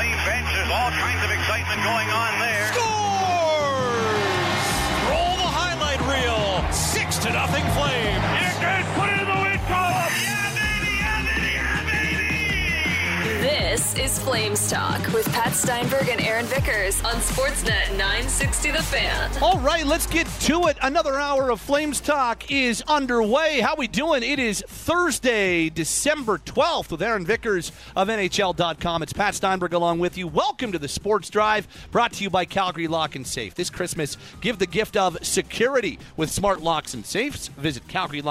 Flame bench. There's all kinds of excitement going on there. Scores! Roll the highlight reel. 6-0 Flame. Here goes, put it in the wind column. Yeah, baby, yeah, baby, yeah, baby. This is Flames Talk with Pat Steinberg and Aaron Vickers on Sportsnet 960 The Fan. All right, let's get to it. Another hour of Flames Talk is underway. How we doing? It is Thursday, December 12th with Aaron Vickers of NHL.com. It's Pat Steinberg along with you. Welcome to the Sports Drive, brought to you by Calgary Lock and Safe. This Christmas, give the gift of security with smart locks and safes. Visit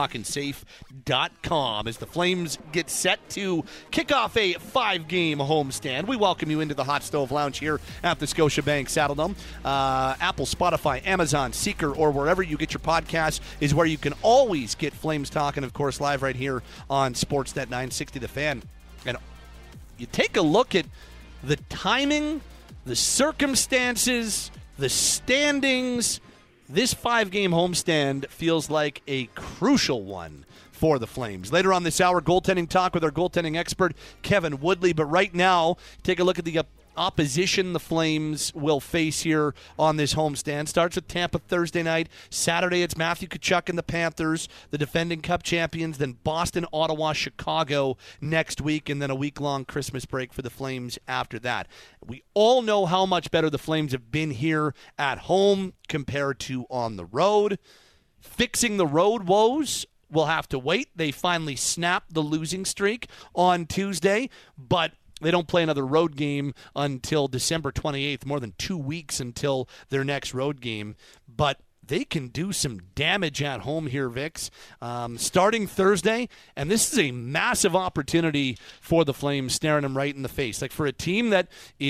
CalgaryLockandSafe.com as the Flames get set to kick off a 5-game homestand. We welcome you into the Hot Stove Lounge here at the Scotiabank Saddledome. Apple, Spotify, Amazon, Seeker, or wherever you get your podcasts is where you can always get Flames Talk, and of course live right here on Sportsnet 960 The Fan. And you take a look at the timing, the circumstances, the standings. This 5-game homestand feels like a crucial one for the Flames. Later on this hour, goaltending talk with our goaltending expert, Kevin Woodley. But right now, take a look at the opposition the Flames will face here on this homestand. Starts with Tampa Thursday night. Saturday, it's Matthew Tkachuk and the Panthers, the defending Cup champions. Then Boston, Ottawa, Chicago next week, and then a week-long Christmas break for the Flames after that. We all know how much better the Flames have been here at home compared to on the road. Fixing the road woes, we'll have to wait. They finally snapped the losing streak on Tuesday, but they don't play another road game until December 28th, more than 2 weeks until their next road game. But they can do some damage at home here, Vicks. Starting Thursday, and this is a massive opportunity for the Flames, staring them right in the face. Like, for a team that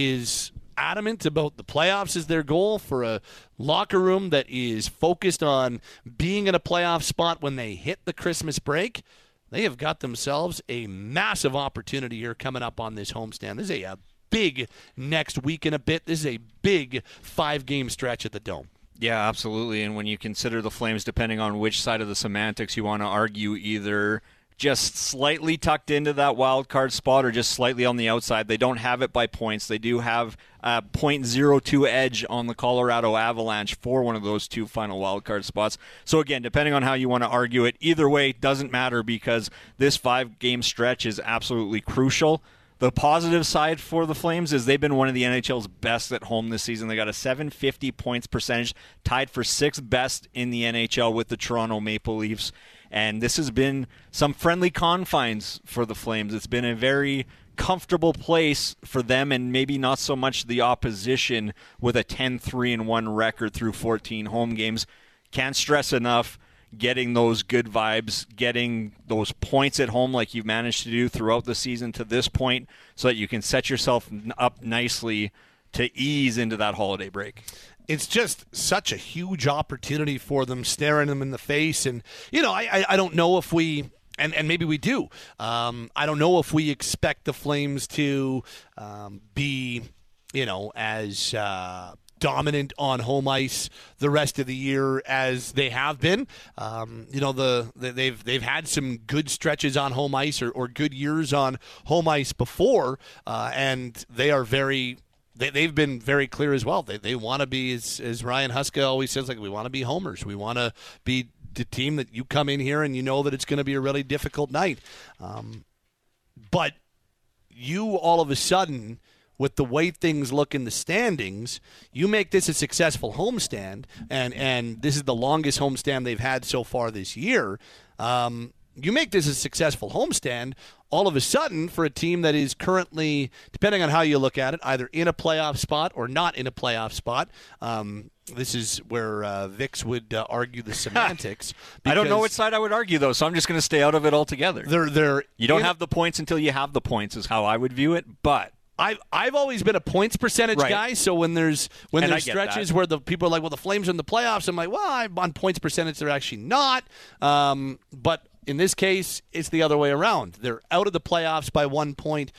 is adamant about the playoffs as their goal, for a locker room that is focused on being in a playoff spot when they hit the Christmas break, they have got themselves a massive opportunity here coming up on this homestand. This is a big next week and a bit. This is a big 5-game stretch at the Dome. Yeah, absolutely. And when you consider the Flames, depending on which side of the semantics you want to argue, either just slightly tucked into that wild card spot or just slightly on the outside. They don't have it by points. They do have a .02 edge on the Colorado Avalanche for one of those two final wild card spots. So again, depending on how you want to argue it, either way, it doesn't matter because this 5-game stretch is absolutely crucial. The positive side for the Flames is they've been one of the NHL's best at home this season. They got a .750 points percentage, tied for 6th best in the NHL with the Toronto Maple Leafs. And this has been some friendly confines for the Flames. It's been a very comfortable place for them and maybe not so much the opposition with a 10-3-1 record through 14 home games. Can't stress enough getting those good vibes, getting those points at home like you've managed to do throughout the season to this point so that you can set yourself up nicely to ease into that holiday break. It's just such a huge opportunity for them, staring them in the face. And, you know, I don't know if we, and maybe we do, I don't know if we expect the Flames to be, you know, as dominant on home ice the rest of the year as they have been. You know, they've had some good stretches on home ice or good years on home ice before, and they are very... They've been very clear as well. They want to be, as Ryan Huska always says, like, we want to be homers. We want to be the team that you come in here and you know that it's going to be a really difficult night. But you all of a sudden, with the way things look in the standings, you make this a successful homestand, and this is the longest homestand they've had so far this year. You make this a successful homestand, all of a sudden, for a team that is currently, depending on how you look at it, either in a playoff spot or not in a playoff spot. This is where Vix would argue the semantics. I don't know which side I would argue, though, so I'm just going to stay out of it altogether. You don't have the points until you have the points is how I would view it, but I've always been a points percentage guy, so when there's stretches where the people are like, well, the Flames are in the playoffs, I'm like, well, I'm on points percentage, they're actually not. But in this case, it's the other way around. They're out of the playoffs by 1 point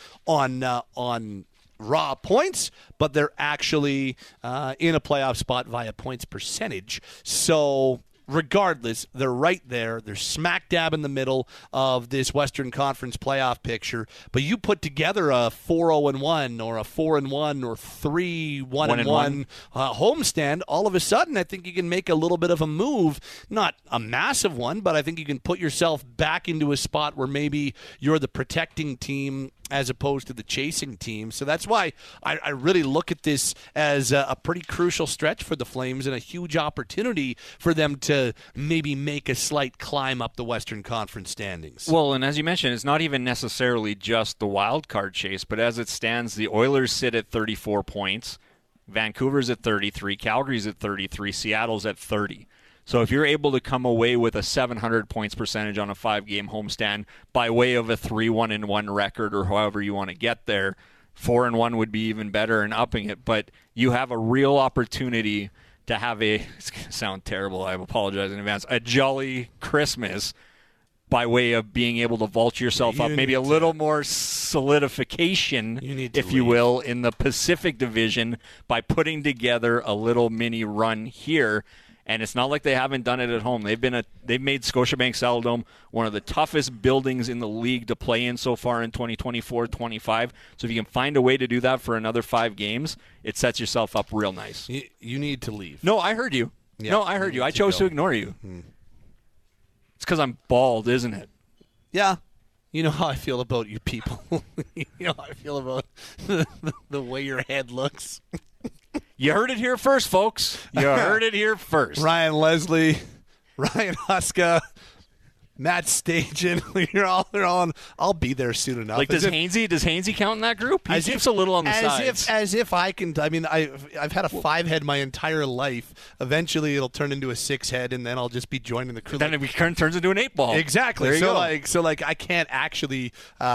on raw points, but they're actually in a playoff spot via points percentage. So regardless, they're right there. They're smack dab in the middle of this Western Conference playoff picture. But you put together a 4-0-1 or a 4-1 or 3-1-1 homestand, all of a sudden I think you can make a little bit of a move. Not a massive one, but I think you can put yourself back into a spot where maybe you're the protecting team as opposed to the chasing team. So that's why I really look at this as a pretty crucial stretch for the Flames and a huge opportunity for them to maybe make a slight climb up the Western Conference standings. Well, and as you mentioned, it's not even necessarily just the wild card chase, but as it stands, the Oilers sit at 34 points, Vancouver's at 33, Calgary's at 33, Seattle's at 30. So if you're able to come away with a 700 points percentage on a 5-game homestand by way of a 3-1-1 record or however you want to get there, 4-1 would be even better and upping it. But you have a real opportunity to have it's going to sound terrible, I apologize in advance, a jolly Christmas by way of being able to vault yourself up, maybe a little more solidification, if you will, in the Pacific Division by putting together a little mini run here. And it's not like they haven't done it at home. They've made Scotiabank Saddledome one of the toughest buildings in the league to play in so far in 2024-25. So if you can find a way to do that for another 5 games, it sets yourself up real nice. You need to leave. No, I heard you. Yeah, no, I heard you. I chose to ignore you. It's because I'm bald, isn't it? Yeah. You know how I feel about you people. You know how I feel about the way your head looks. You heard it here first, folks. You heard it here first. Ryan Leslie, Ryan Huska, Matt Stajan, they're all I'll be there soon enough. Like, does Hainsey count in that group? He keeps a little on the sides. As if I can. I mean, I've had a 5-head my entire life. Eventually, it'll turn into a 6-head, and then I'll just be joining the crew. Then it turns into an 8-ball. Exactly. There you so go. I can't actually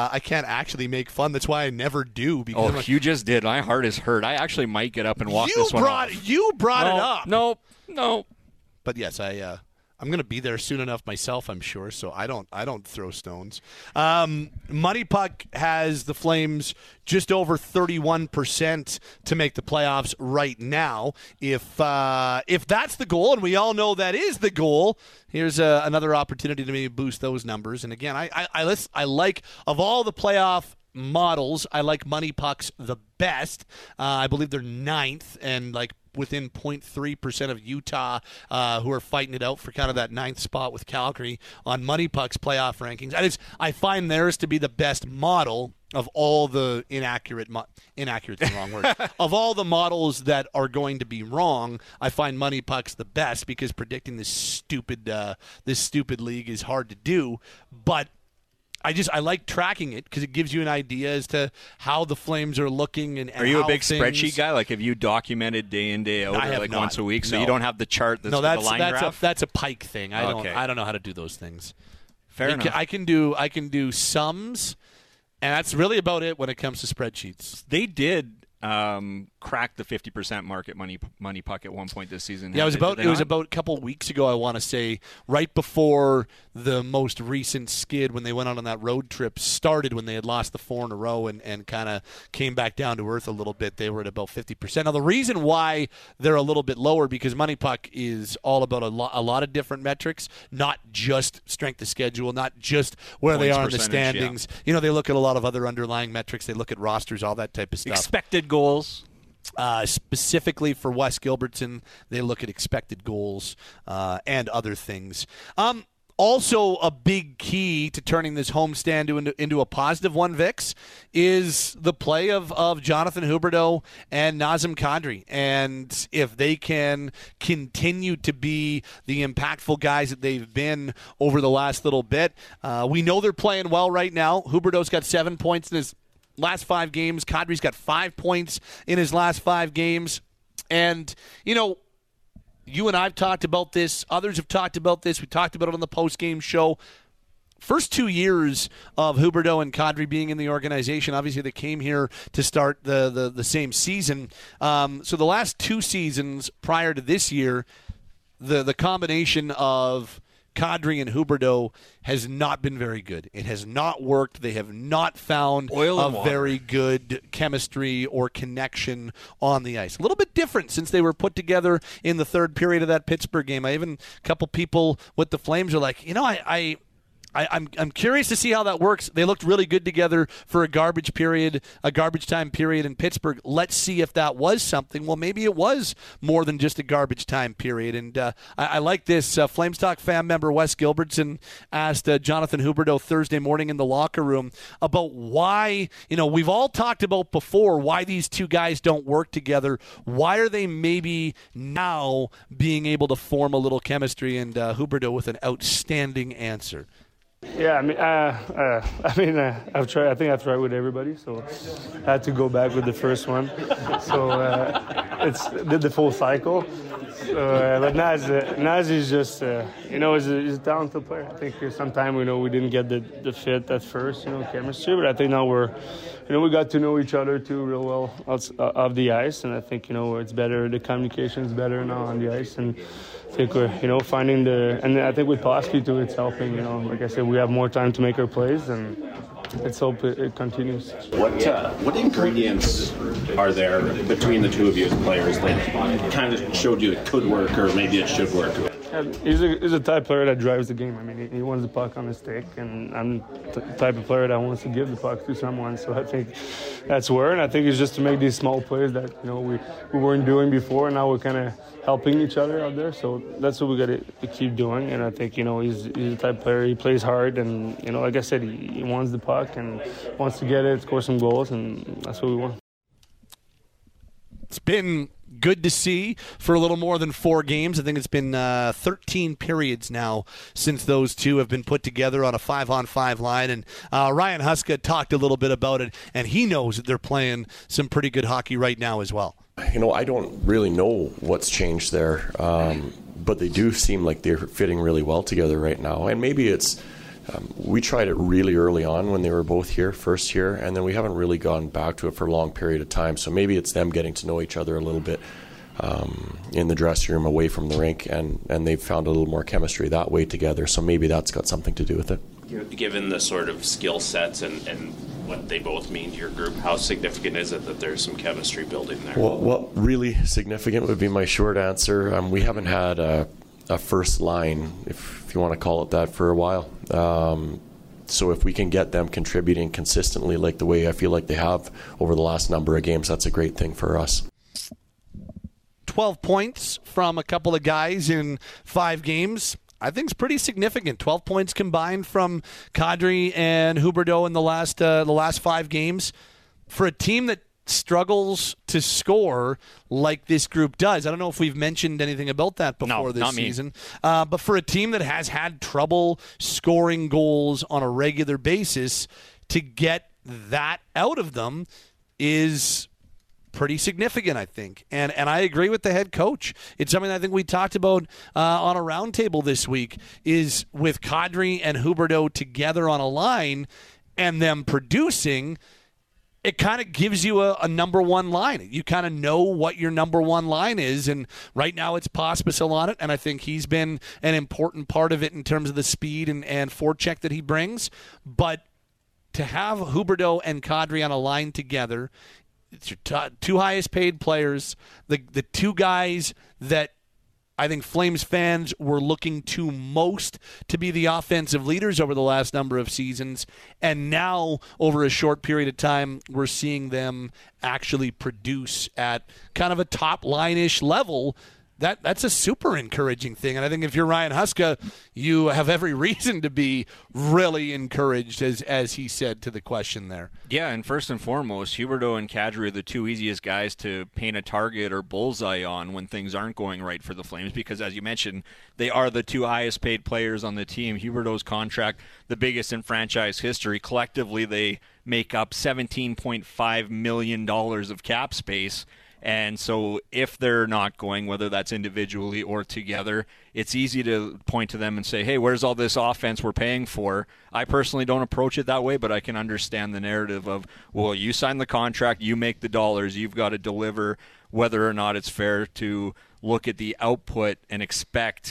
make fun. That's why I never do. Because you just did. My heart is hurt. I actually might get up and walk this one off. You brought it up. No. But yes, I'm going to be there soon enough myself, I'm sure, so I don't throw stones. Money Puck has the Flames just over 31% to make the playoffs right now. If that's the goal, and we all know that is the goal, here's another opportunity to maybe boost those numbers. And again, I like, of all the playoff models, I like Money Pucks the best. I believe they're 9th and within 0.3% of Utah, who are fighting it out for kind of that 9th spot with Calgary on Money Puck's playoff rankings. I find theirs to be the best model of all the inaccurate is the wrong word. Of all the models that are going to be wrong, I find Money Puck's the best because predicting this stupid league is hard to do. But I like tracking it because it gives you an idea as to how the Flames are looking and are you how a big things... spreadsheet guy? Like, have you documented day in, day out, or not. Once a week? So no. You don't have the chart that's the line graph? That's a Pike thing. I don't know how to do those things. Fair enough. I can do sums, and that's really about it when it comes to spreadsheets. They did crack the 50% mark at Money Puck at one point this season. Yeah, it was about a couple weeks ago, I want to say, right before the most recent skid when they went on that road trip started, when they had lost the 4 in a row and kind of came back down to earth a little bit. They were at about 50%. Now, the reason why they're a little bit lower, because Money Puck is all about a lot of different metrics, not just strength of schedule, not just where Points they are in the percentage, standings. Yeah. You know, they look at a lot of other underlying metrics. They look at rosters, all that type of stuff. Expected goals. Specifically for Wes Gilbertson, they look at expected goals and other things. Also, a big key to turning this homestand into a positive one, Vix, is the play of Jonathan Huberdeau and Nazem Kadri. And if they can continue to be the impactful guys that they've been over the last little bit, we know they're playing well right now. Huberdeau's got 7 points in his last 5 games. Kadri's got 5 points in his last 5 games. And, you know, you and I have talked about this. Others have talked about this. We talked about it on the post-game show. First 2 years of Huberdeau and Kadri being in the organization, obviously they came here to start the same season. So the last 2 seasons prior to this year, the combination of Kadri and Huberdeau has not been very good. It has not worked. They have not found a very good chemistry or connection on the ice. A little bit different since they were put together in the third period of that Pittsburgh game. A couple people with the Flames are like, I'm curious to see how that works. They looked really good together for a garbage time period in Pittsburgh. Let's see if that was something. Well, maybe it was more than just a garbage time period. And I like this. Flames Talk fan member Wes Gilbertson asked Jonathan Huberdeau Thursday morning in the locker room about why, we've all talked about before why these two guys don't work together. Why are they maybe now being able to form a little chemistry? And Huberdeau with an outstanding answer. Yeah, I've tried. I think I've tried with everybody, so I had to go back with the first one. So did the full cycle. But Naz is just, he's a talented player. I think sometimes we didn't get the fit at first, chemistry. But I think now we got to know each other too real well off the ice, and I think it's better. The communication is better now on the ice, and I think we're finding and I think with Pulaski too, it's helping. Like I said, we have more time to make our plays, and let's hope it continues. What ingredients are there between the two of you as players that kind of showed you it could work or maybe it should work? He's a type of player that drives the game. He wants the puck on his stick, and I'm the type of player that wants to give the puck to someone. So I think that's where, and I think it's just to make these small plays that we weren't doing before, and now we're kind of helping each other out there. So that's what we got to keep doing. And I think he's the type of player. He plays hard, and like I said, he wants the puck and wants to get it, score some goals, and that's what we want. It's been good to see for a little more than 4 games. I think it's been 13 periods now since those two have been put together on a 5-on-5 line. And Ryan Huska talked a little bit about it, and he knows that they're playing some pretty good hockey right now as well. I don't really know what's changed there, but they do seem like they're fitting really well together right now. And maybe it's we tried it really early on when they were both here, first year, and then we haven't really gone back to it for a long period of time. So maybe it's them getting to know each other a little bit in the dressing room away from the rink, and they've found a little more chemistry that way together. So maybe that's got something to do with it. Given the sort of skill sets and what they both mean to your group, how significant is it that there's some chemistry building there? Well, really significant would be my short answer. We haven't had a first line, if you want to call it that, for a while. So if we can get them contributing consistently like the way I feel like they have over the last number of games, that's a great thing for us. 12 points from a couple of guys in 5 games. I think it's pretty significant. 12 points combined from Kadri and Huberdeau in the last 5 games. For a team that struggles to score like this group does. I don't know if we've mentioned anything about that before this season. But for a team that has had trouble scoring goals on a regular basis, to get that out of them is pretty significant, I think. And I agree with the head coach. It's something I think we talked about on a roundtable this week, is with Kadri and Huberdeau together on a line and them producing, it kind of gives you a number one line. You kind of know what your number one line is, and right now it's Pospisil on it, and I think he's been an important part of it in terms of the speed and forecheck that he brings. But to have Huberdeau and Kadri on a line together, it's your two highest paid players, the two guys that I think Flames fans were looking to most to be the offensive leaders over the last number of seasons. And now, over a short period of time, we're seeing them actually produce at kind of a top line-ish level. That's a super encouraging thing. And I think if you're Ryan Huska, you have every reason to be really encouraged, as he said to the question there. Yeah, and first and foremost, Huberdeau and Kadri are the two easiest guys to paint a target or bullseye on when things aren't going right for the Flames, because as you mentioned, they are the two highest paid players on the team. Huberdeau's contract, the biggest in franchise history. Collectively, they make up $17.5 million of cap space. And so if they're not going, whether that's individually or together, it's easy to point to them and say, hey, where's all this offense we're paying for? I personally don't approach it that way, but I can understand the narrative of, well, you sign the contract, you make the dollars, you've got to deliver, whether or not it's fair to look at the output and expect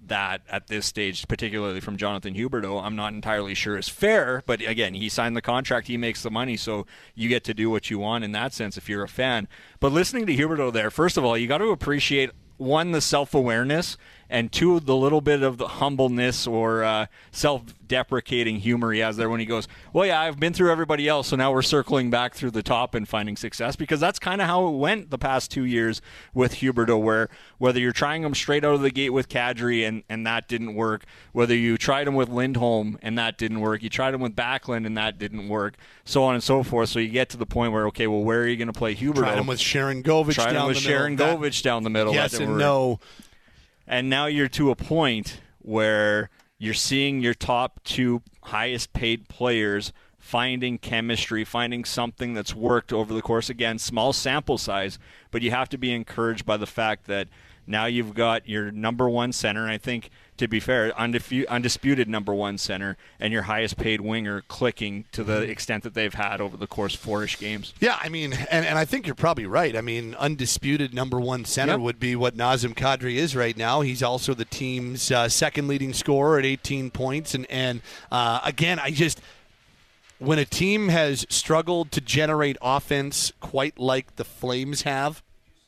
that at this stage, particularly from Jonathan Huberdeau, I'm not entirely sure is fair. But again, he signed the contract, he makes the money, so you get to do what you want in that sense if you're a fan. But listening to Huberdeau there, first of all, you got to appreciate, one, the self-awareness, and two, the little bit of the humbleness or self-deprecating humor he has there when he goes, well, yeah, I've been through everybody else, so now we're circling back through the top and finding success, because that's kind of how it went the past 2 years with Huberdeau, where whether you're trying him straight out of the gate with Kadri and that didn't work, whether you tried him with Lindholm and that didn't work, you tried him with Backlund and that didn't work, so on and so forth. So you get to the point where, okay, well, where are you going to play Huberdeau? Tried him with Sharon Govich down the middle. Yes and no. And now you're to a point where you're seeing your top two highest paid players finding chemistry, finding something that's worked over the course. Again, small sample size, but you have to be encouraged by the fact that now you've got your number one center, and I think, to be fair, undisputed number one center, and your highest paid winger clicking to the extent that they've had over the course of 4-ish games. Yeah, I mean, and I think you're probably right. I mean, undisputed number one center would be what Nazem Kadri is right now. He's also the team's second leading scorer at 18 points. And again, when a team has struggled to generate offense quite like the Flames have,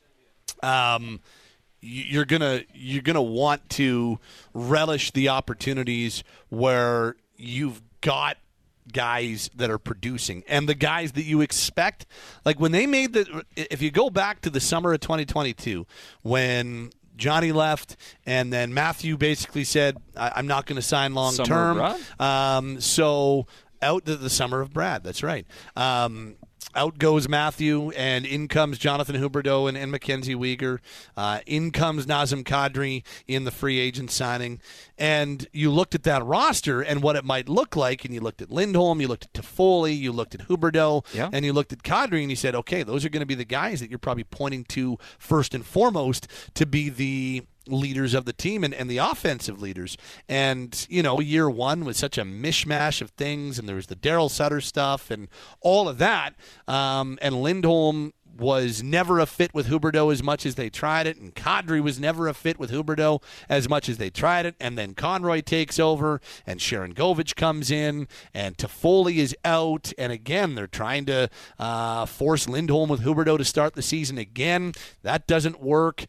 you're gonna want to relish the opportunities where you've got guys that are producing, and the guys that you expect. Like when they made if you go back to the summer of 2022, when Johnny left, and then Matthew basically said, I'm not going to sign long term. So out the summer of Brad. That's right. Out goes Matthew, and in comes Jonathan Huberdeau and Mackenzie Weegar. In comes Nazem Kadri in the free agent signing. And you looked at that roster and what it might look like, and you looked at Lindholm, you looked at Toffoli, you looked at Huberdeau, and you looked at Kadri, and you said, okay, those are going to be the guys that you're probably pointing to first and foremost to be the leaders of the team and the offensive leaders. And, year one was such a mishmash of things, and there was the Daryl Sutter stuff and all of that. And Lindholm was never a fit with Huberdeau as much as they tried it, and Kadri was never a fit with Huberdeau as much as they tried it. And then Conroy takes over, and Sharon Govich comes in, and Toffoli is out. And again, they're trying to force Lindholm with Huberdeau to start the season again. That doesn't work.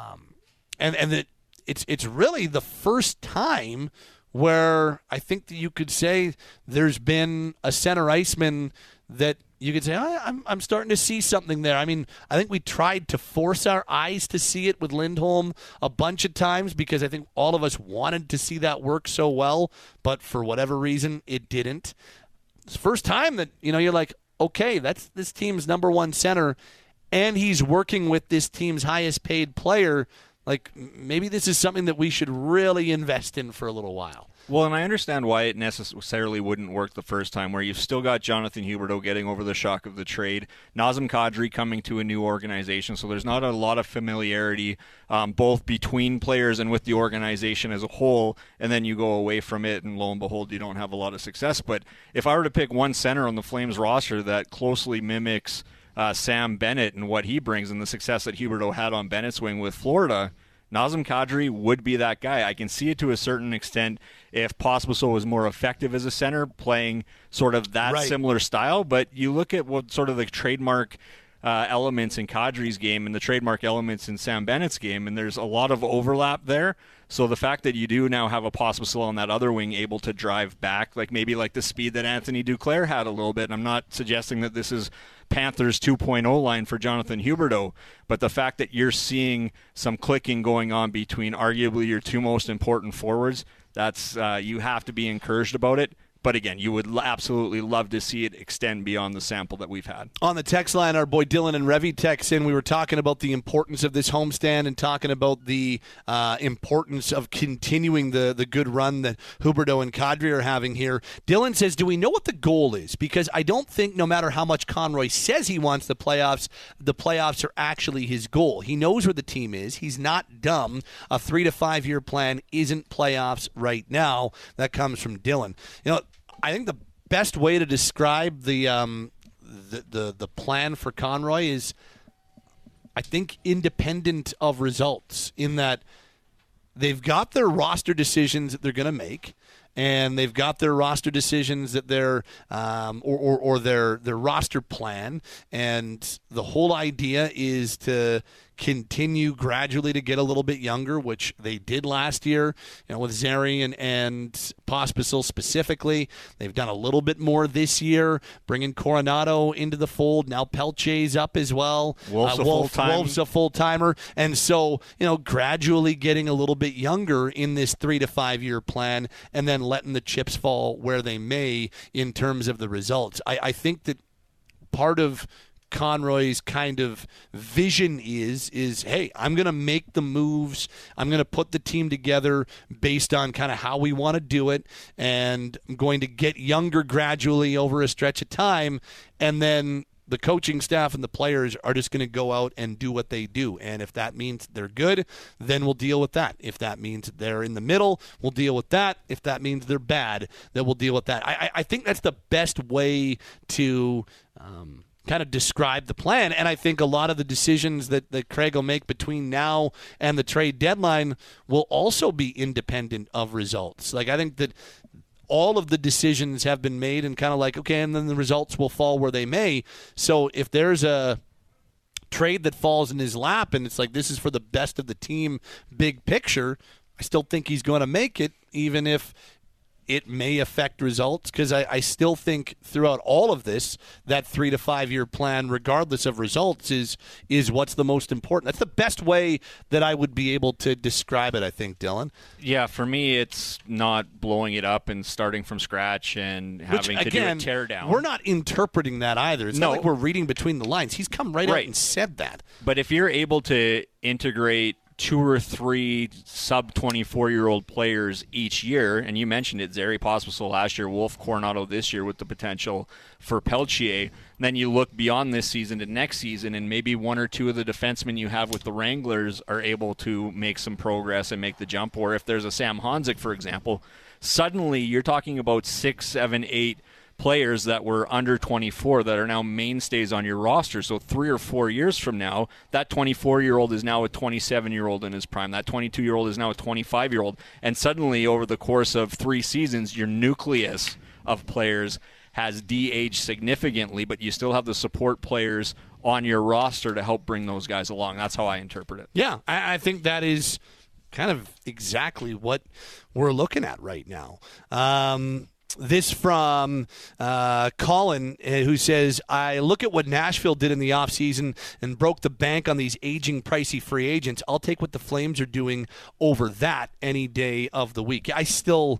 And it's really the first time where I think that you could say there's been a center iceman that you could say, I'm starting to see something there. I mean, I think we tried to force our eyes to see it with Lindholm a bunch of times because I think all of us wanted to see that work so well, but for whatever reason, it didn't. It's the first time that, you're like, okay, that's this team's number one center, and he's working with this team's highest paid player. Like, maybe this is something that we should really invest in for a little while. Well, and I understand why it necessarily wouldn't work the first time, where you've still got Jonathan Huberdeau getting over the shock of the trade, Nazem Kadri coming to a new organization, so there's not a lot of familiarity both between players and with the organization as a whole, and then you go away from it, and lo and behold, you don't have a lot of success. But if I were to pick one center on the Flames roster that closely mimics Sam Bennett and what he brings and the success that Huberdeau had on Bennett's wing with Florida, Nazem Kadri would be that guy. I can see it to a certain extent if Pospisil was more effective as a center, playing sort of that similar style. But you look at what sort of the trademark elements in Kadri's game and the trademark elements in Sam Bennett's game, and there's a lot of overlap there. So the fact that you do now have a Pospisil on that other wing able to drive back, like maybe like the speed that Anthony Duclair had a little bit, and I'm not suggesting that this is Panthers 2.0 line for Jonathan Huberdeau, but the fact that you're seeing some clicking going on between arguably your two most important forwards, that's you have to be encouraged about it. But again, you would absolutely love to see it extend beyond the sample that we've had. On the text line, our boy Dylan and Revy text in. We were talking about the importance of this homestand and talking about the importance of continuing the good run that Huberdeau and Kadri are having here. Dylan says, do we know what the goal is? Because I don't think no matter how much Conroy says he wants the playoffs are actually his goal. He knows where the team is. He's not dumb. A 3 to 5 year plan isn't playoffs right now. That comes from Dylan. I think the best way to describe the plan for Conroy is, I think, independent of results, in that they've got their roster decisions that they're going to make, and they've got their roster decisions that they're or their roster plan, and the whole idea is to continue gradually to get a little bit younger, which they did last year, with Zary and Pospisil specifically. They've done a little bit more this year, bringing Coronado into the fold. Now Pelche's up as well. Wolf's a full-timer. And so, gradually getting a little bit younger in this 3 to 5 year plan, and then letting the chips fall where they may in terms of the results. I think that part of Conroy's kind of vision is hey, I'm going to make the moves. I'm going to put the team together based on kind of how we want to do it, and I'm going to get younger gradually over a stretch of time, and then the coaching staff and the players are just going to go out and do what they do. And if that means they're good, then we'll deal with that. If that means they're in the middle, we'll deal with that. If that means they're bad, then we'll deal with that. I think that's the best way to kind of describe the plan. And I think a lot of the decisions that Craig will make between now and the trade deadline will also be independent of results. Like, I think that all of the decisions have been made and kind of like, okay, and then the results will fall where they may. So if there's a trade that falls in his lap and it's like, this is for the best of the team, big picture, I still think he's going to make it, even if it may affect results, because I still think throughout all of this, that 3 to 5 year plan, regardless of results, is what's the most important. That's the best way that I would be able to describe it, I think, Dylan. Yeah, for me, it's not blowing it up and starting from scratch and having to do a tear down. We're not interpreting that either. It's not like we're reading between the lines. He's come right out and said that. But if you're able to integrate 2 or 3 sub-24-year-old players each year, and you mentioned it, Zary Pospisil last year, Wolf Coronado this year with the potential for Pelche, then you look beyond this season to next season, and maybe 1 or 2 of the defensemen you have with the Wranglers are able to make some progress and make the jump. Or if there's a Sam Honzik, for example, suddenly you're talking about 6, 7, 8 players that were under 24 that are now mainstays on your roster. So 3 or 4 years from now, that 24-year-old is now a 27-year-old in his prime. That 22-year-old is now a 25-year-old. And suddenly, over the course of 3 seasons, your nucleus of players has de-aged significantly, but you still have the support players on your roster to help bring those guys along. That's how I interpret it. Yeah, I think that is kind of exactly what we're looking at right now. This from Colin, who says, I look at what Nashville did in the offseason and broke the bank on these aging, pricey free agents. I'll take what the Flames are doing over that any day of the week. I still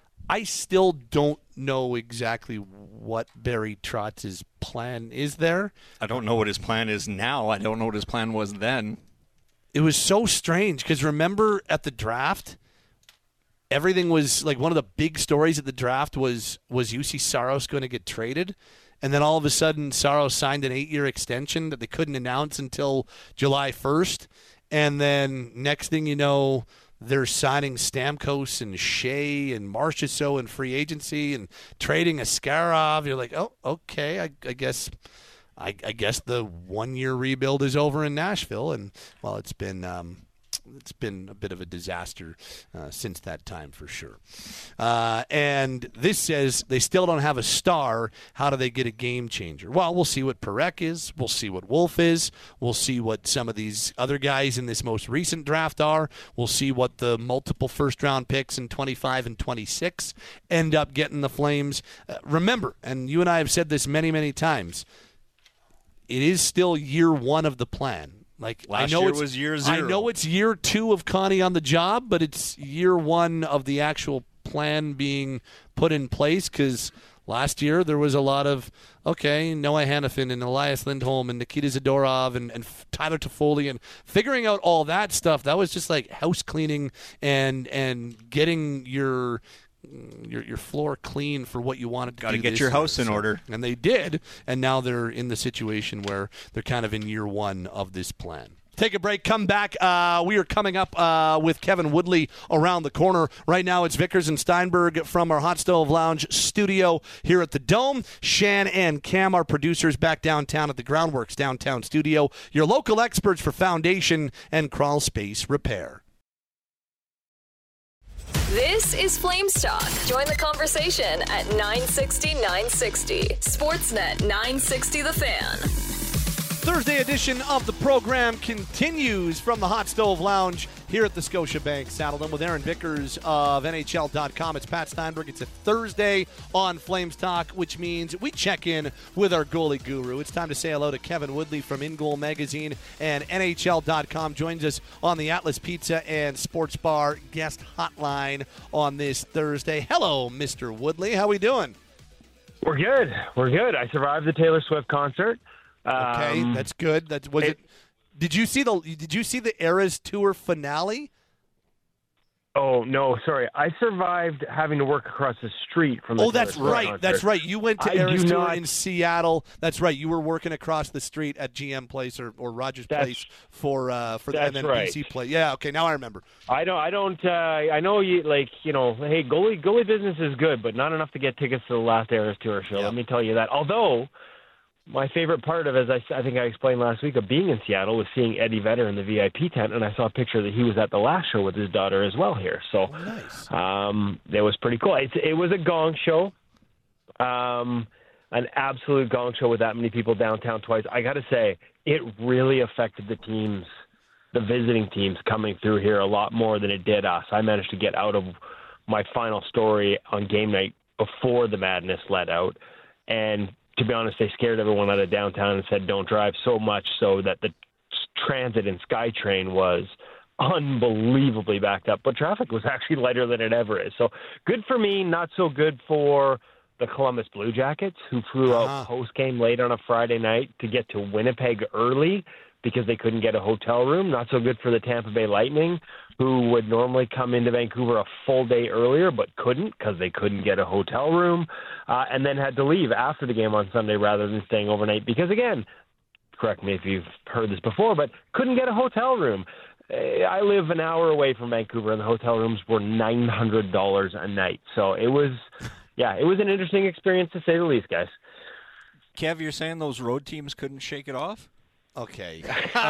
don't know exactly what Barry Trotz's plan is there. I don't know what his plan is now. I don't know what his plan was then. It was so strange because remember at the draft, everything was like one of the big stories at the draft was UC Saros going to get traded? And then all of a sudden Saros signed an 8-year extension that they couldn't announce until July 1st. And then next thing you know, they're signing Stamkos and Shea and Marchessault in free agency and trading Askarov. You're like, oh, okay, I guess the 1-year rebuild is over in Nashville. And, well, it's been a bit of a disaster since that time for sure. And this says they still don't have a star. How do they get a game changer? Well, we'll see what Parekh is. We'll see what Wolf is. We'll see what some of these other guys in this most recent draft are. We'll see what the multiple first-round picks in 25 and 26 end up getting the Flames. Remember, and you and I have said this many, many times, it is still year 1 of the plan. Like, Last year was year 0. I know it's year 2 of Connie on the job, but it's year 1 of the actual plan being put in place, because last year there was a lot of, okay, Noah Hannafin and Elias Lindholm and Nikita Zadorov and Tyler Toffoli and figuring out all that stuff. That was just like house cleaning and getting your floor clean for what you wanted to do. Got to get your house in order. And they did, and now they're in the situation where they're kind of in year 1 of this plan. Take a break, come back. We are coming up with Kevin Woodley around the corner. Right now it's Vickers and Steinberg from our Hot Stove Lounge studio here at the Dome. Shan and Cam, our producers, back downtown at the Groundworks downtown studio. Your local experts for foundation and crawl space repair. This is Flames Talk. Join the conversation at 960-960. Sportsnet 960 The Fan. Thursday edition of the program continues from the Hot Stove Lounge here at the Scotiabank Saddledome with Aaron Vickers of NHL.com. It's Pat Steinberg. It's a Thursday on Flames Talk, which means we check in with our goalie guru. It's time to say hello to Kevin Woodley from In Goal Magazine, and NHL.com joins us on the Atlas Pizza and Sports Bar guest hotline on this Thursday. Hello, Mr. Woodley. How we doing? We're good. I survived the Taylor Swift concert. Okay, that's good. Did you see the Eras Tour finale? Oh no, sorry. I survived having to work across the street from the that's Taylor Swift right. concert. That's right. You went to Eras Tour in Seattle. That's right. You were working across the street at GM Place or Rogers Place for the BC Place. Yeah. Okay. Now I remember. I know you hey, goalie business is good, but not enough to get tickets to the last Eras Tour show. Yep. Let me tell you that. Although my favorite part of, as I think I explained last week, of being in Seattle was seeing Eddie Vedder in the VIP tent, and I saw a picture that he was at the last show with his daughter as well here. So nice. That was pretty cool. It was a gong show, an absolute gong show with that many people downtown twice. I got to say, it really affected the teams, the visiting teams coming through here a lot more than it did us. I managed to get out of my final story on game night before the madness let out, and to be honest, they scared everyone out of downtown and said don't drive, so much so that the transit and SkyTrain was unbelievably backed up. But traffic was actually lighter than it ever is. So good for me, not so good for the Columbus Blue Jackets, who flew out post-game late on a Friday night to get to Winnipeg early because they couldn't get a hotel room. Not so good for the Tampa Bay Lightning, who would normally come into Vancouver a full day earlier but couldn't because they couldn't get a hotel room, and then had to leave after the game on Sunday rather than staying overnight because, again, correct me if you've heard this before, but couldn't get a hotel room. I live an hour away from Vancouver, and the hotel rooms were $900 a night. So it was an interesting experience to say the least, guys. Kev, you're saying those road teams couldn't shake it off? Okay.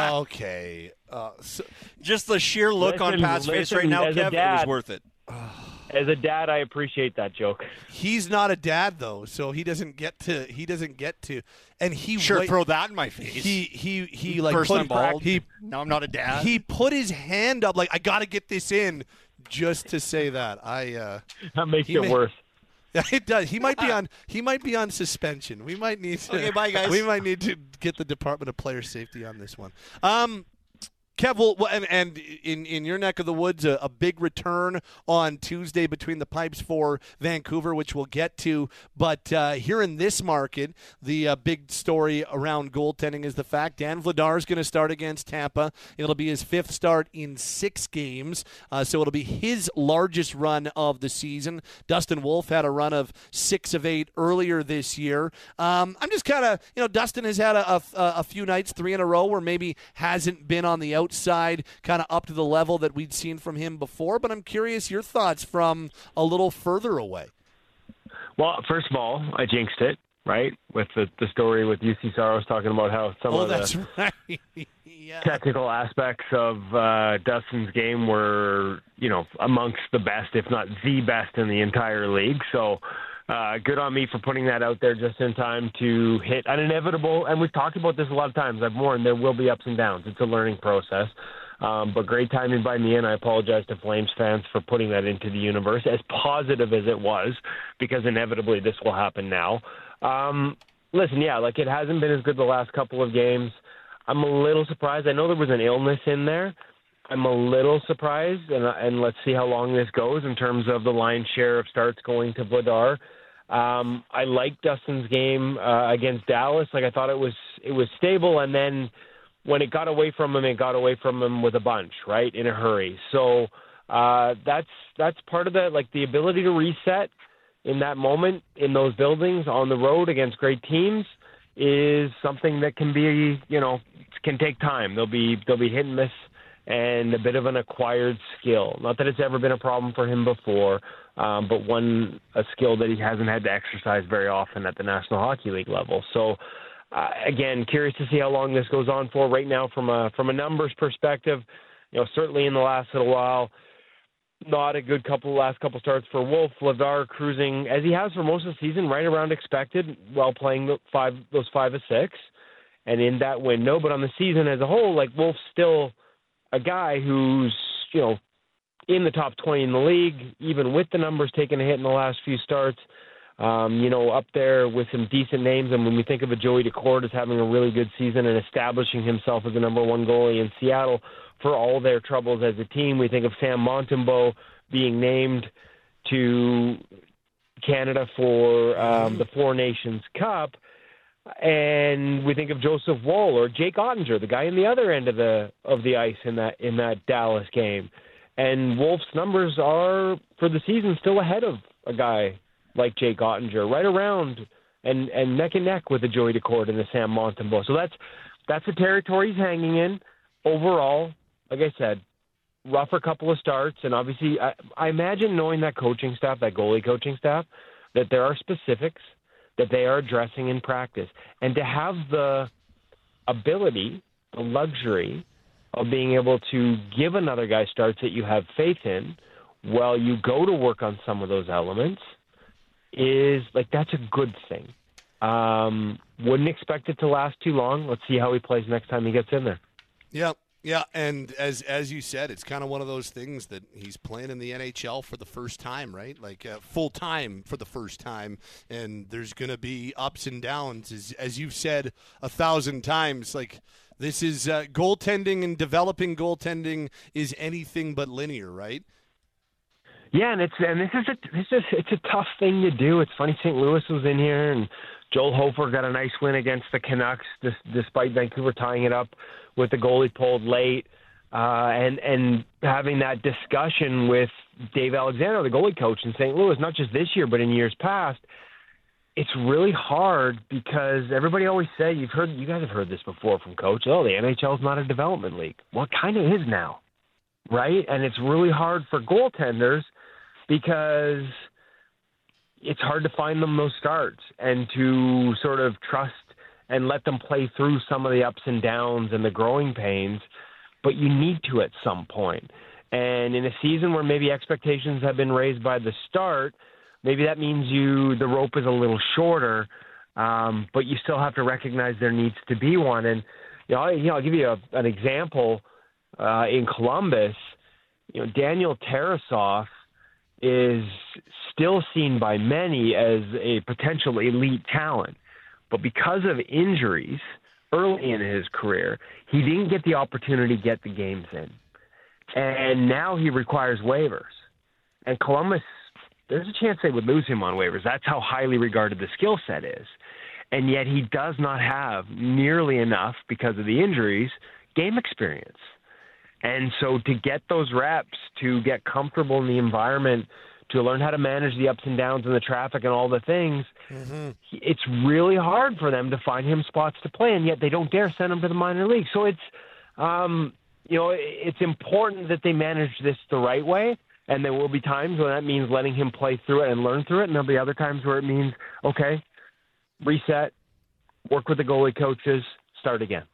Just the sheer look on Pat's face right now, Kev, it was worth it. As a dad, I appreciate that joke. He's not a dad though, so he doesn't get to. And he throw that in my face. He like first I'm bald. Now I'm not a dad. He put his hand up like I got to get this in, just to say that. That makes it worse. Yeah, it does. He might be on suspension. We might need to. Okay, bye guys. We might need to get the Department of Player Safety on this one. Kev, and in your neck of the woods, a big return on Tuesday between the pipes for Vancouver, which we'll get to. But here in this market, the big story around goaltending is the fact Dan Vladar is going to start against Tampa. It'll be his fifth start in 6 games, so it'll be his largest run of the season. Dustin Wolf had a run of 6 of 8 earlier this year. I'm just kind of, Dustin has had a few nights, 3 in a row, where maybe hasn't been on the outside, kind of up to the level that we'd seen from him before. But I'm curious your thoughts from a little further away. Well, first of all, I jinxed it, right? With the story with UC Saros talking about how some of the technical aspects of Dustin's game were, amongst the best, if not the best in the entire league. So good on me for putting that out there just in time to hit an inevitable, and we've talked about this a lot of times, I've warned there will be ups and downs. It's a learning process. But great timing by me, and I apologize to Flames fans for putting that into the universe, as positive as it was, because inevitably this will happen now. Listen, it hasn't been as good the last couple of games. I'm a little surprised. I know there was an illness in there. I'm a little surprised, and let's see how long this goes in terms of the lion's share of starts going to Vladar. I liked Dustin's game against Dallas. I thought it was stable, and then when it got away from him, it got away from him with a bunch, right, in a hurry. So that's part of the ability to reset in that moment in those buildings on the road against great teams is something that can be, can take time. They'll be hit and miss and a bit of an acquired skill. Not that it's ever been a problem for him before, but a skill that he hasn't had to exercise very often at the National Hockey League level. So, again, curious to see how long this goes on for. Right now, from a numbers perspective, certainly in the last little while, not a good last couple starts for Wolf. Lazar cruising, as he has for most of the season, right around expected while playing those 5 of 6 and in that window. But on the season as a whole, like, Wolf's still a guy who's, in the top 20 in the league, even with the numbers taking a hit in the last few starts, up there with some decent names. And when we think of a Joey Daccord as having a really good season and establishing himself as the number 1 goalie in Seattle for all their troubles as a team, we think of Sam Montembeault being named to Canada for the Four Nations Cup. And we think of Joseph Woll or Jake Ottinger, the guy in the other end of the ice in that Dallas game. And Wolf's numbers are, for the season, still ahead of a guy like Jake Ottinger, right around and neck and neck with the Joey Daccord and the Sam Montembeault. So that's the territory he's hanging in. Overall, like I said, rougher couple of starts. And obviously, I imagine knowing that coaching staff, that goalie coaching staff, that there are specifics that they are addressing in practice. And to have the ability, the luxury of being able to give another guy starts that you have faith in while you go to work on some of those elements is, like, that's a good thing. Wouldn't expect it to last too long. Let's see how he plays next time he gets in there. Yeah, and as you said, it's kind of one of those things that he's playing in the NHL for the first time, right? Like full time for the first time, and there's going to be ups and downs, as you've said 1,000 times. Like, this is goaltending, and developing goaltending is anything but linear, right? Yeah, and it's a tough thing to do. It's funny, St. Louis was in here, and Joel Hofer got a nice win against the Canucks, despite Vancouver tying it up with the goalie pulled late, and having that discussion with Dave Alexander, the goalie coach in St. Louis, not just this year but in years past. It's really hard because everybody always say, you guys have heard this before from Coach, the NHL is not a development league. Well, it kind of is now, right? And it's really hard for goaltenders because it's hard to find them those starts and to sort of trust and let them play through some of the ups and downs and the growing pains, but you need to at some point. And in a season where maybe expectations have been raised by the start, maybe that means the rope is a little shorter, but you still have to recognize there needs to be one. And I'll give you an example. In Columbus, Daniel Tarasov is still seen by many as a potential elite talent. But because of injuries early in his career, he didn't get the opportunity to get the games in. And now he requires waivers. And Columbus, there's a chance they would lose him on waivers. That's how highly regarded the skill set is. And yet he does not have nearly enough, because of the injuries, game experience. And so to get those reps, to get comfortable in the environment, to learn how to manage the ups and downs and the traffic and all the things, it's really hard for them to find him spots to play, and yet they don't dare send him to the minor league. So it's, it's important that they manage this the right way, and there will be times when that means letting him play through it and learn through it, and there'll be other times where it means, okay, reset, work with the goalie coaches, start again.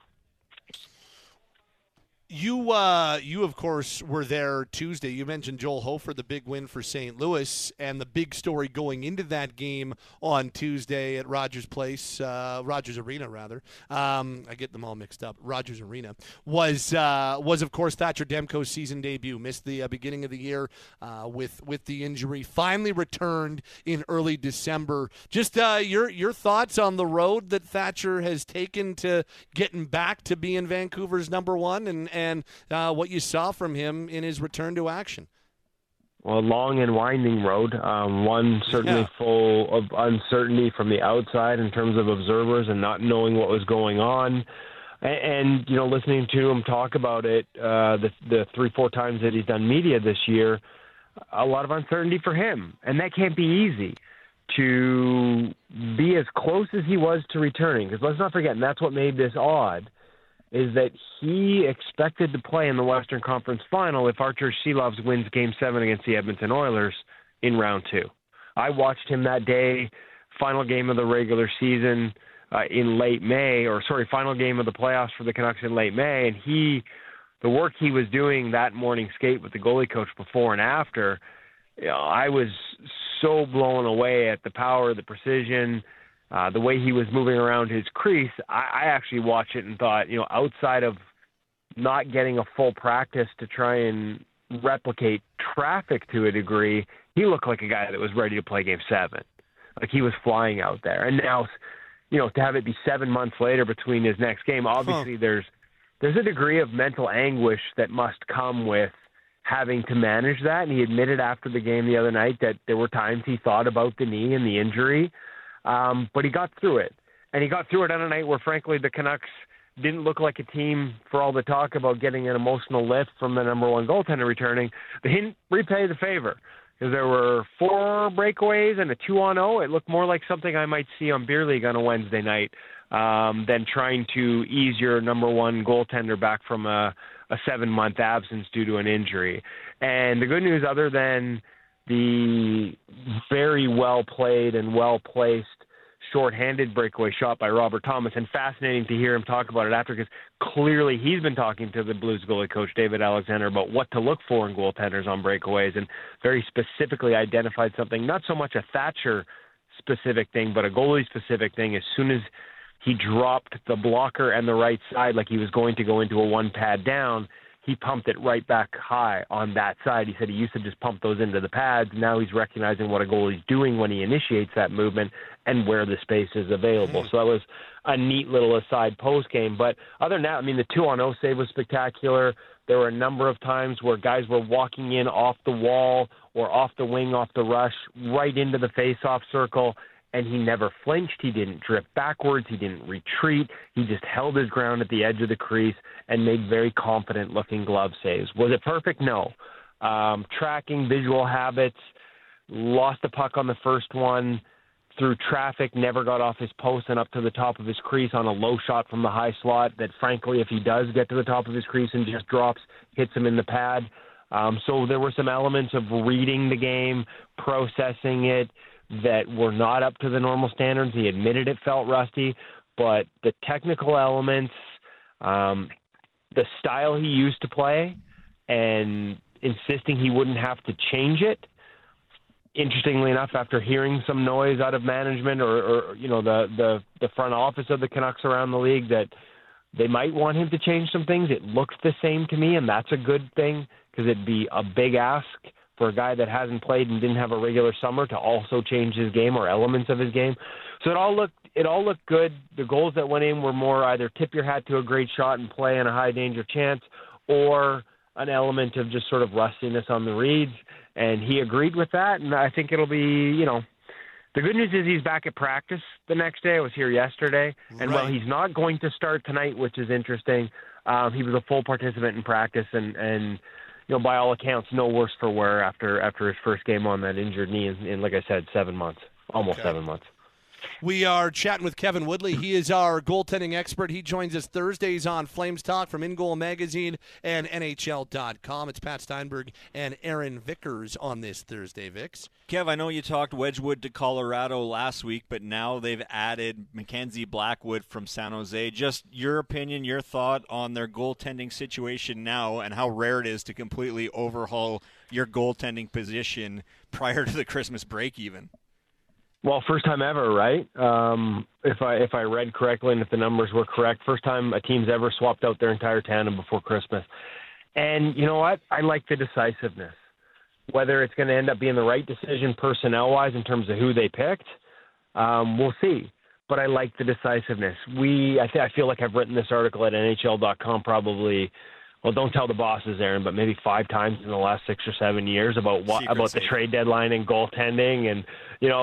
You of course, were there Tuesday. You mentioned Joel Hofer, the big win for St. Louis, and the big story going into that game on Tuesday at Rogers Arena, rather. I get them all mixed up. Rogers Arena was of course Thatcher Demko's season debut. Missed the beginning of the year with the injury. Finally returned in early December. Just your thoughts on the road that Thatcher has taken to getting back to being Vancouver's number one, and what you saw from him in his return to action. Well, a long and winding road, one certainly full of uncertainty from the outside in terms of observers and not knowing what was going on. And listening to him talk about it the 3-4 times that he's done media this year, a lot of uncertainty for him. And that can't be easy to be as close as he was to returning. Because let's not forget, and that's what made this odd, is that he expected to play in the Western Conference Final if Artur Silovs wins Game 7 against the Edmonton Oilers in Round 2. I watched him that day, final game of the regular season in late May, final game of the playoffs for the Canucks in late May, and he the work he was doing that morning skate with the goalie coach before and after, I was so blown away at the power, the precision, the way he was moving around his crease. I actually watched it and thought, outside of not getting a full practice to try and replicate traffic to a degree, he looked like a guy that was ready to play Game 7. Like he was flying out there. And now, to have it be 7 months later between his next game, obviously there's a degree of mental anguish that must come with having to manage that. And he admitted after the game the other night that there were times he thought about the knee and the injury, but he got through it. And he got through it on a night where, frankly, the Canucks didn't look like a team, for all the talk about getting an emotional lift from the number one goaltender returning. They didn't repay the favor because there were 4 breakaways and a 2-on-0. It looked more like something I might see on Beer League on a Wednesday night than trying to ease your number one goaltender back from a 7-month absence due to an injury. And the good news, other than the very well played and well placed shorthanded breakaway shot by Robert Thomas, and fascinating to hear him talk about it after, because clearly he's been talking to the Blues goalie coach David Alexander about what to look for in goaltenders on breakaways, and very specifically identified something, not so much a Thatcher specific thing, but a goalie specific thing. As soon as he dropped the blocker and the right side like he was going to go into a one pad down, he pumped it right back high on that side. He said he used to just pump those into the pads. Now he's recognizing what a goalie's doing when he initiates that movement and where the space is available. So that was a neat little aside post-game. But other than that, the 2-on-0 save was spectacular. There were a number of times where guys were walking in off the wall or off the wing, off the rush, right into the face-off circle, and he never flinched. He didn't drift backwards. He didn't retreat. He just held his ground at the edge of the crease and made very confident-looking glove saves. Was it perfect? No. Tracking, visual habits, lost the puck on the first one, through traffic, never got off his post and up to the top of his crease on a low shot from the high slot that, frankly, if he does get to the top of his crease and just drops, hits him in the pad. So there were some elements of reading the game, processing it, that were not up to the normal standards. He admitted it felt rusty, but the technical elements, the style he used to play, and insisting he wouldn't have to change it. Interestingly enough, after hearing some noise out of management or the front office of the Canucks around the league that they might want him to change some things, it looks the same to me, and that's a good thing because it'd be a big ask for a guy that hasn't played and didn't have a regular summer to also change his game or elements of his game. So it all looked good. The goals that went in were more either tip your hat to a great shot and play in a high danger chance, or an element of just sort of rustiness on the reads. And he agreed with that. And I think it'll be, the good news is he's back at practice the next day. I was here yesterday. And while he's not going to start tonight, which is interesting, he was a full participant in practice and by all accounts, no worse for wear after his first game on that injured knee in like I said, 7 months, almost 7 months. We are chatting with Kevin Woodley. He is our goaltending expert. He joins us Thursdays on Flames Talk from In Goal Magazine and NHL.com. It's Pat Steinberg and Aaron Vickers on this Thursday, Vicks. Kev, I know you talked Wedgwood to Colorado last week, but now they've added Mackenzie Blackwood from San Jose. Just your opinion, your thought on their goaltending situation now and how rare it is to completely overhaul your goaltending position prior to the Christmas break even. Well, first time ever, right? If I read correctly and if the numbers were correct, first time a team's ever swapped out their entire tandem before Christmas. And you know what? I like the decisiveness. Whether it's going to end up being the right decision personnel-wise in terms of who they picked, we'll see. But I like the decisiveness. I feel like I've written this article at NHL.com probably, well, don't tell the bosses, Aaron, but maybe 5 times in the last 6 or 7 years about the trade deadline and goaltending, and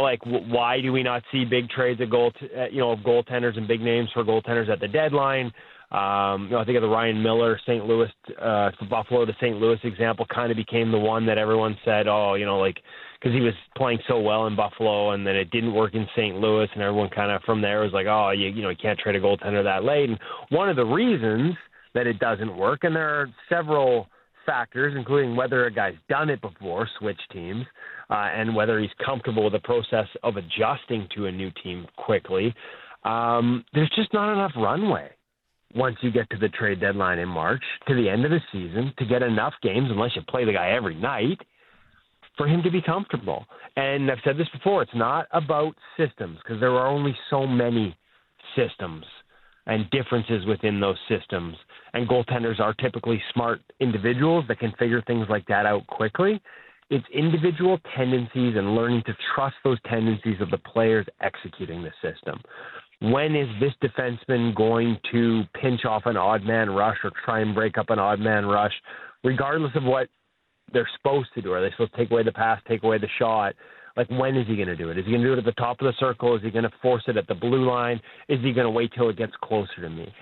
why do we not see big trades of goaltenders and big names for goaltenders at the deadline? I think of the Ryan Miller St. Louis Buffalo to St. Louis example kind of became the one that everyone said, because he was playing so well in Buffalo and then it didn't work in St. Louis, and everyone kind of from there was like, you can't trade a goaltender that late. And one of the reasons that it doesn't work, and there are several factors, including whether a guy's done it before, switch teams, and whether he's comfortable with the process of adjusting to a new team quickly. There's just not enough runway. once you get to the trade deadline in March, to the end of the season, to get enough games, unless you play the guy every night, for him to be comfortable. And I've said this before, it's not about systems, because there are only so many systems and differences within those systems. And goaltenders are typically smart individuals that can figure things like that out quickly. It's individual tendencies and learning to trust those tendencies of the players executing the system. When is this defenseman going to pinch off an odd man rush or try and break up an odd man rush, regardless of what they're supposed to do? Are they supposed to take away the pass, take away the shot? Like, when is he going to do it? Is he going to do it at the top of the circle? Is he going to force it at the blue line? Is he going to wait till it gets closer to me?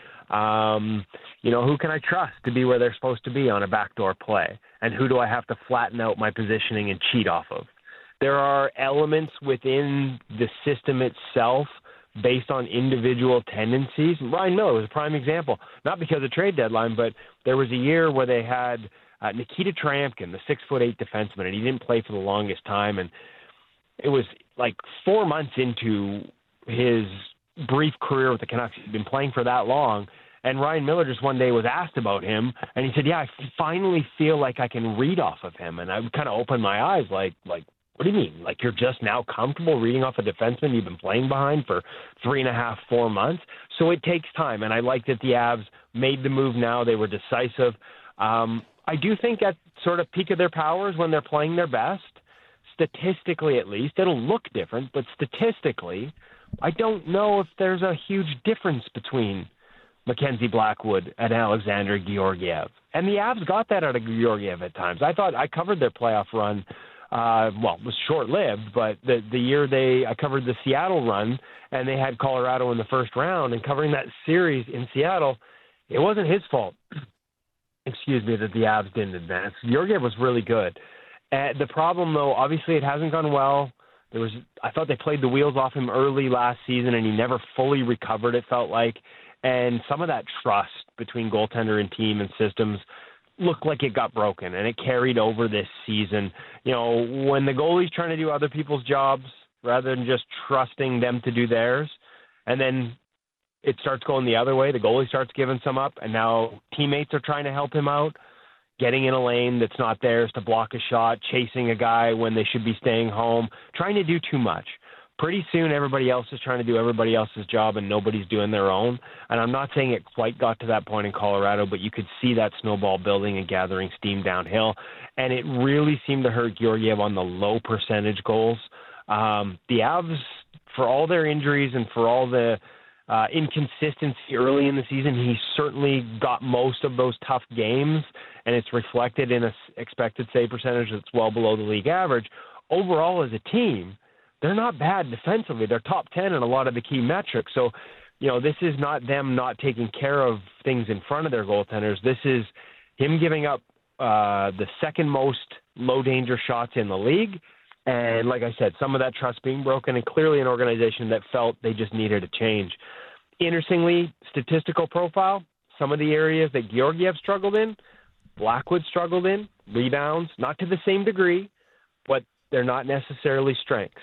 Who can I trust to be where they're supposed to be on a backdoor play? And who do I have to flatten out my positioning and cheat off of? There are elements within the system itself based on individual tendencies. Ryan Miller was a prime example, not because of trade deadline, but there was a year where they had Nikita Tryamkin, the 6'8" defenseman, and he didn't play for the longest time. And it was like 4 months into his brief career with the Canucks. He'd been playing for that long. And Ryan Miller just one day was asked about him, and he said, I finally feel like I can read off of him. And I kind of opened my eyes like, what do you mean? Like, you're just now comfortable reading off a defenseman you've been playing behind for 3.5, 4 months? So it takes time, and I like that the Avs made the move now. They were decisive. I do think at sort of peak of their powers when they're playing their best, statistically at least, it'll look different, but statistically, I don't know if there's a huge difference between Mackenzie Blackwood and Alexander Georgiev. And the Avs got that out of Georgiev at times. I covered their playoff run. It was short-lived, but the year I covered the Seattle run, and they had Colorado in the first round, and covering that series in Seattle, it wasn't his fault, that the Avs didn't advance. Georgiev was really good. The problem, though, obviously it hasn't gone well. I thought they played the wheels off him early last season, and he never fully recovered, it felt like. And some of that trust between goaltender and team and systems looked like it got broken, and it carried over this season. When the goalie's trying to do other people's jobs rather than just trusting them to do theirs, and then it starts going the other way, the goalie starts giving some up, and now teammates are trying to help him out, getting in a lane that's not theirs to block a shot, chasing a guy when they should be staying home, trying to do too much. Pretty soon everybody else is trying to do everybody else's job and nobody's doing their own. And I'm not saying it quite got to that point in Colorado, but you could see that snowball building and gathering steam downhill. And it really seemed to hurt Georgiev on the low percentage goals. The Avs, for all their injuries and for all the inconsistency early in the season, he certainly got most of those tough games, and it's reflected in an expected save percentage that's well below the league average. Overall, as a team, they're not bad defensively. They're top 10 in a lot of the key metrics. So, this is not them not taking care of things in front of their goaltenders. This is him giving up the second most low-danger shots in the league. And like I said, some of that trust being broken, and clearly an organization that felt they just needed a change. Interestingly, statistical profile, some of the areas that Georgiev struggled in, Blackwood struggled in, rebounds, not to the same degree, but they're not necessarily strengths.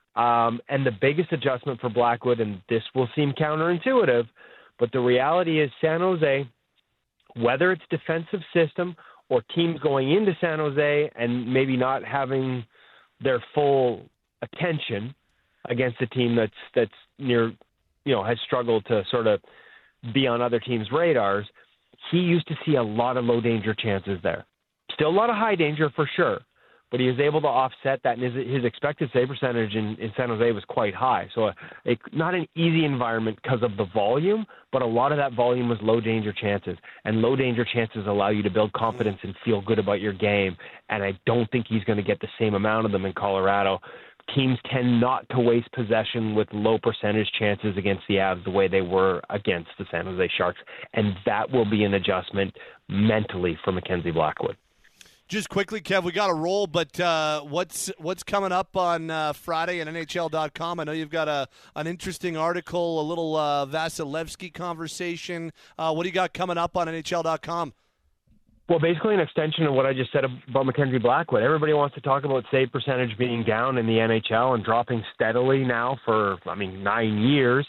And the biggest adjustment for Blackwood, and this will seem counterintuitive, but the reality is San Jose, whether it's defensive system or teams going into San Jose and maybe not having their full attention against a team that's near, has struggled to sort of be on other teams' radars, he used to see a lot of low danger chances there. Still a lot of high danger for sure, but he was able to offset that, and his expected save percentage in San Jose was quite high. So not an easy environment because of the volume, but a lot of that volume was low-danger chances, and low-danger chances allow you to build confidence and feel good about your game, and I don't think he's going to get the same amount of them in Colorado. Teams tend not to waste possession with low percentage chances against the Avs the way they were against the San Jose Sharks, and that will be an adjustment mentally for Mackenzie Blackwood. Just quickly, Kev, we got to roll, but what's coming up on Friday at NHL.com? I know you've got an interesting article, a little Vasilevsky conversation. What do you got coming up on NHL.com? Well, basically an extension of what I just said about Mackenzie Blackwood. Everybody wants to talk about save percentage being down in the NHL and dropping steadily now for, 9 years.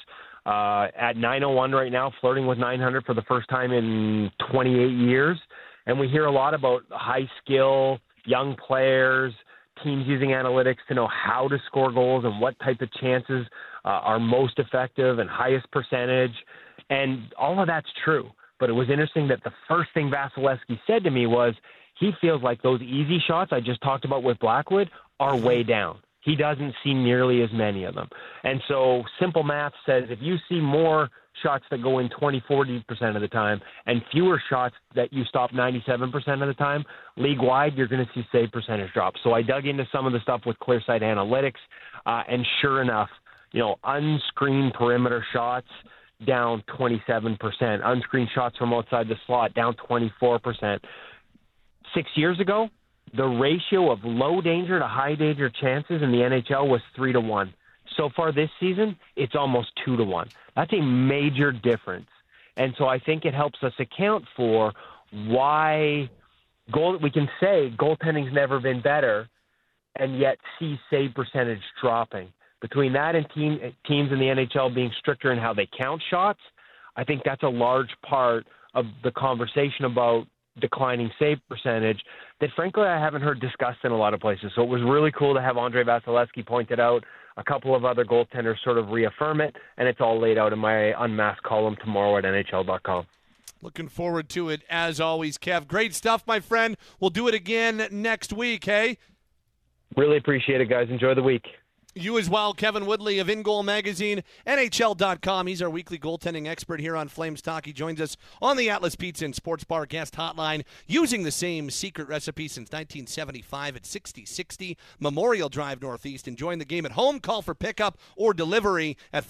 At 901 right now, flirting with 900 for the first time in 28 years. And we hear a lot about high skill, young players, teams using analytics to know how to score goals and what type of chances are most effective and highest percentage. And all of that's true. But it was interesting that the first thing Vasilevsky said to me was he feels like those easy shots I just talked about with Blackwood are way down. He doesn't see nearly as many of them. And so simple math says if you see more shots that go in 20-40% of the time and fewer shots that you stop 97% of the time, league-wide, you're going to see save percentage drop. So I dug into some of the stuff with ClearSight Analytics, and sure enough, unscreened perimeter shots down 27%, unscreened shots from outside the slot down 24%. 6 years ago, the ratio of low danger to high danger chances in the NHL was 3-1. So far this season, it's almost 2-1. That's a major difference. And so I think it helps us account for why we can say goaltending's never been better and yet see save percentage dropping. Between that and teams in the NHL being stricter in how they count shots, I think that's a large part of the conversation about declining save percentage that, frankly, I haven't heard discussed in a lot of places. So it was really cool to have Andrei Vasilevsky point it out. A couple of other goaltenders sort of reaffirm it, and it's all laid out in my Unmasked column tomorrow at NHL.com. Looking forward to it, as always, Kev. Great stuff, my friend. We'll do it again next week, hey? Really appreciate it, guys. Enjoy the week. You as well, Kevin Woodley of In Goal Magazine, NHL.com. He's our weekly goaltending expert here on Flames Talk. He joins us on the Atlas Pizza and Sports Bar guest hotline using the same secret recipe since 1975 at 6060 Memorial Drive Northeast. Enjoying the game at home. Call for pickup or delivery at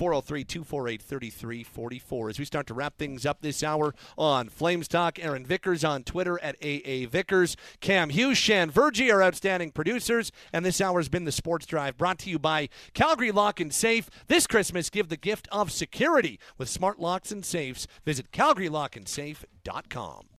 403-248-3344. As we start to wrap things up this hour on Flames Talk, Aaron Vickers on Twitter at AA Vickers. Cam Hughes, Shan Virgie, our outstanding producers. And this hour has been the Sports Drive, brought to you by Calgary Lock and Safe. This Christmas, give the gift of security with smart locks and safes. Visit CalgaryLockandSafe.com.